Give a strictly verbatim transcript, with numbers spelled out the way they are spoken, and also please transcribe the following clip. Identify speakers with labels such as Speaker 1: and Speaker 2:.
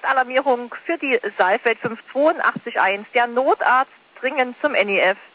Speaker 1: Notalarmierung für die Saalfeld fünf zwei acht eins. Der Notarzt dringend zum N E F.